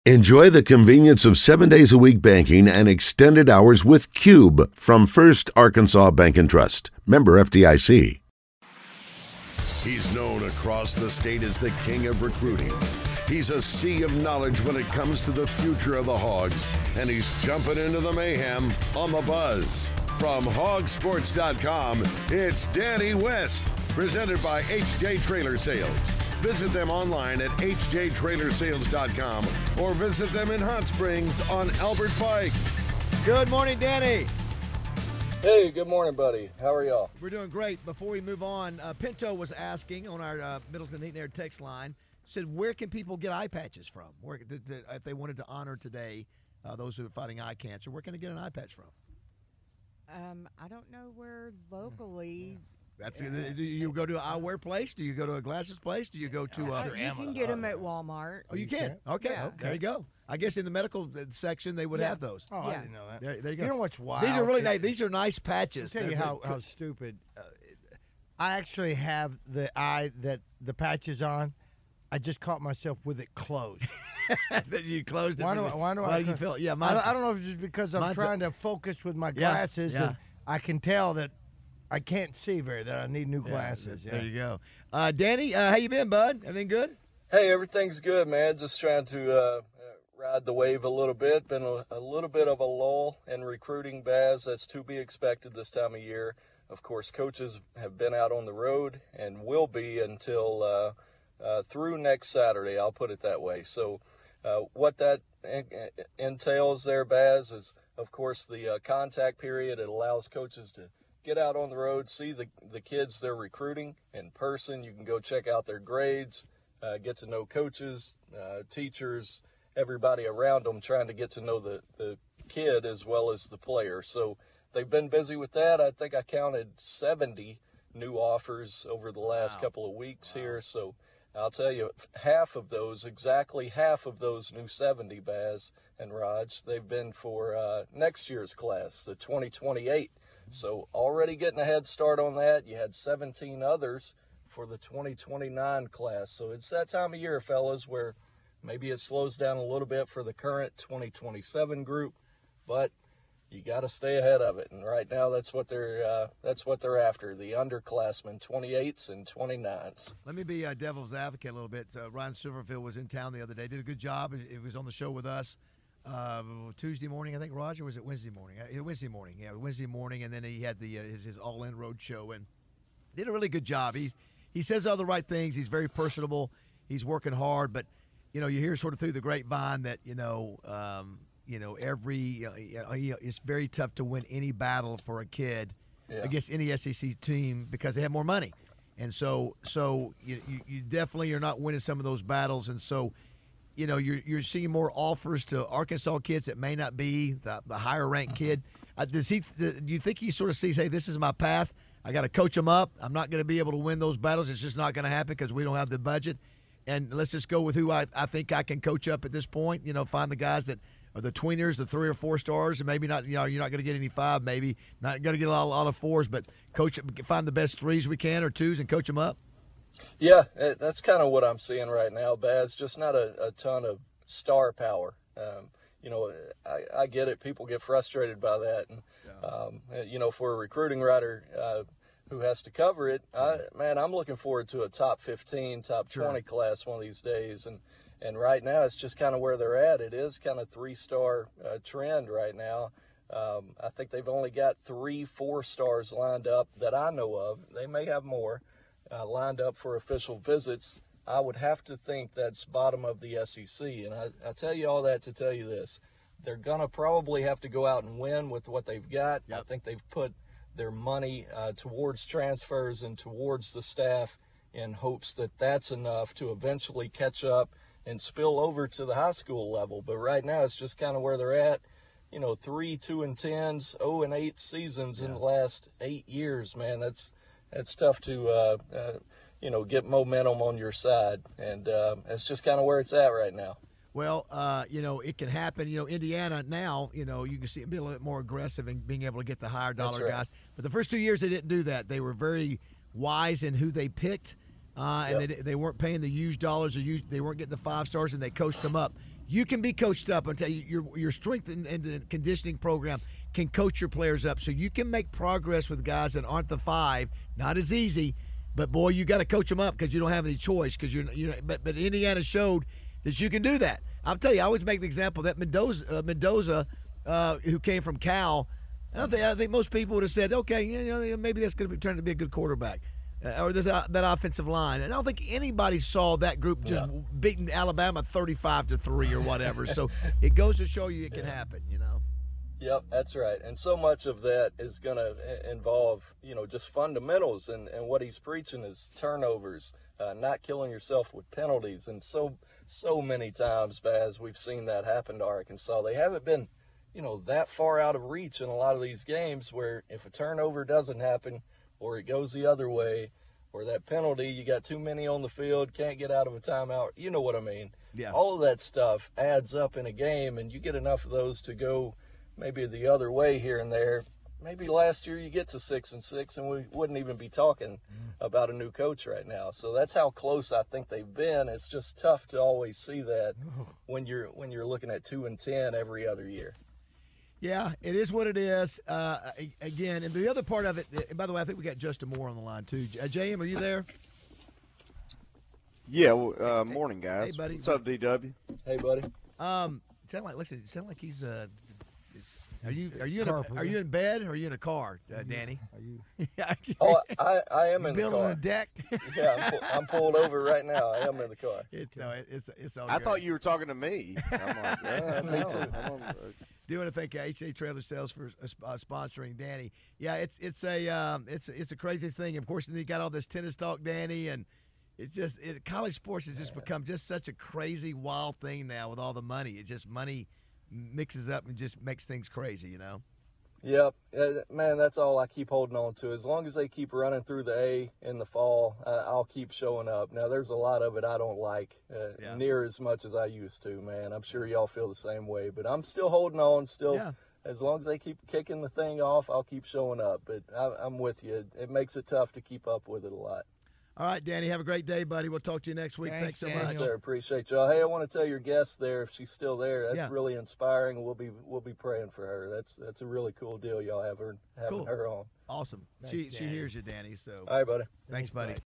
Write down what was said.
Enjoy the convenience of 7 days a week banking and extended hours with Cube from First Arkansas Bank and Trust. Member FDIC. He's known across the state as the king of recruiting. He's a sea of knowledge when it comes to the future of the Hogs, and he's jumping into the mayhem on the Buzz. From hogsports.com, it's Danny West, presented by HJ Trailer Sales. Visit them online at hjtrailersales.com or visit them in Hot Springs on Albert Pike. Good morning, Danny. Hey, good morning, buddy. How are y'all? We're doing great. Before we move on, Pinto was asking on our Middleton Heat and Air text line, said, where can people get eye patches from? Where, if they wanted to honor today those who are fighting eye cancer, where can they get an eye patch from? I don't know where locally. Do you go to an eyewear place? Do you go to a glasses place? Do you go to you can get them at Walmart. Oh, you can? Okay. Yeah. There you go. I guess in the medical section they would have those. Oh, I didn't know that. There you go. You know what's wild? These are really nice. These are nice patches. I'll tell you how stupid. I actually have the eye that the patch is on. I just caught myself with it closed. That you closed it. Why do you feel? Yeah, I don't know if it's just because I'm trying to focus with my glasses. Yeah. And I can tell that I can't see that I need new glasses. Yeah. There you go. Danny, how you been, bud? Everything good? Hey, everything's good, man. Just trying to ride the wave a little bit. Been a little bit of a lull in recruiting, Baz. That's to be expected this time of year. Of course, coaches have been out on the road and will be until through next Saturday. I'll put it that way. So what that entails there, Baz, is, of course, the contact period. It allows coaches to get out on the road, see the kids they're recruiting in person. You can go check out their grades, get to know coaches, teachers, everybody around them, trying to get to know the kid as well as the player. So they've been busy with that. I think I counted 70 new offers over the last couple of weeks here. So I'll tell you, exactly half of those new 70, Baz and Raj, they've been for next year's class, the 2028. So already getting a head start on that. You had 17 others for the 2029 class. So it's that time of year, fellas, where maybe it slows down a little bit for the current 2027 group, but you got to stay ahead of it. And right now, that's what they're after, the underclassmen, 28s and 29s. Let me be devil's advocate a little bit. Ryan Silverfield was in town the other day, did a good job. He was on the show with us. Tuesday morning, I think, Roger, was it Wednesday morning? Wednesday morning, yeah, Wednesday morning, and then he had his All-In Road show and did a really good job. He says all the right things. He's very personable. He's working hard, but you hear sort of through the grapevine that it's very tough to win any battle for a kid against any SEC team because they have more money, and so you definitely are not winning some of those battles, and so. You're seeing more offers to Arkansas kids that may not be the higher ranked kid. Do you think he sort of sees, hey, this is my path. I got to coach them up. I'm not going to be able to win those battles. It's just not going to happen because we don't have the budget. And let's just go with who I think I can coach up at this point. Find the guys that are the tweeners, the 3 or 4 stars, and maybe not. You're not going to get any 5, maybe not going to get a lot of 4s, but find the best 3s we can or 2s and coach them up. Yeah, that's kind of what I'm seeing right now, Baz. Just not a ton of star power. I get it. People get frustrated by that. And, for a recruiting writer who has to cover it, I'm looking forward to a top 15, top 20 class one of these days. And right now it's just kind of where they're at. It is kind of 3-star trend right now. I think they've only got 3 4-stars lined up that I know of. They may have more. Lined up for official visits. I would have to think that's bottom of the SEC. And I tell you all that to tell you this. They're going to probably have to go out and win with what they've got. Yep. I think they've put their money towards transfers and towards the staff in hopes that that's enough to eventually catch up and spill over to the high school level. But right now it's just kind of where they're at. 3 2-10s, 0-8 seasons in the last 8 years, man. It's tough to, get momentum on your side. And it's just kind of where it's at right now. Well, it can happen. Indiana now, you can see them be a little bit more aggressive in being able to get the higher dollar guys. But the first 2 years they didn't do that. They were very wise in who they picked, and they weren't paying the huge dollars. They weren't getting the 5 stars, and they coached them up. You can be coached up. I'll tell you, your strength and conditioning program can coach your players up, so you can make progress with guys that aren't the 5. Not as easy, but boy, you got to coach them up because you don't have any choice. Because but Indiana showed that you can do that. I'll tell you, I always make the example that Mendoza, who came from Cal. I think most people would have said, okay, maybe that's going to turn to be a good quarterback. Or there's that offensive line. And I don't think anybody saw that group just beating Alabama 35-3 or whatever. So it goes to show you it can happen, Yep, that's right. And so much of that is going to involve, just fundamentals. And what he's preaching is turnovers, not killing yourself with penalties. And so many times, Baz, we've seen that happen to Arkansas. They haven't been, that far out of reach in a lot of these games where if a turnover doesn't happen, or it goes the other way, or that penalty, you got too many on the field, can't get out of a timeout. You know what I mean? Yeah. All of that stuff adds up in a game, and you get enough of those to go maybe the other way here and there. Maybe last year you get to 6-6, and we wouldn't even be talking about a new coach right now. So that's how close I think they've been. It's just tough to always see that when you're looking at 2-10 every other year. Yeah, it is what it is. Again, and the other part of it, and by the way, I think we got Justin Moore on the line too. JM, are you there? Yeah. Morning, guys. Hey, buddy. What's up, DW? Hey, buddy. Sound like he's. Are you in bed or are you in a car, Danny? Are you Oh, I am in the building car. a deck? Yeah, I'm pulled over right now. I am in the car. It's all I good. thought you were talking to me. I'm like, Me no, too. I'm on- Do want to thank HA Trailer Sales for sponsoring Danny. Yeah, it's a crazy thing. Of course, you got all this tennis talk, Danny, and college sports has just become just such a crazy, wild thing now with all the money. It just money mixes up and just makes things crazy, Yep. Man, that's all I keep holding on to. As long as they keep running through the A in the fall, I'll keep showing up. Now, there's a lot of it I don't like near as much as I used to, man. I'm sure y'all feel the same way. But I'm still holding on. As long as they keep kicking the thing off, I'll keep showing up. But I'm with you. It makes it tough to keep up with it a lot. All right, Danny, have a great day, buddy. We'll talk to you next week. Thanks so much. Yes, sir. Appreciate y'all. Hey, I want to tell your guest there, if she's still there, that's really inspiring. We'll be praying for her. That's a really cool deal y'all having her on. Awesome. Thanks, She hears you, Danny. So All right, buddy. thanks, buddy.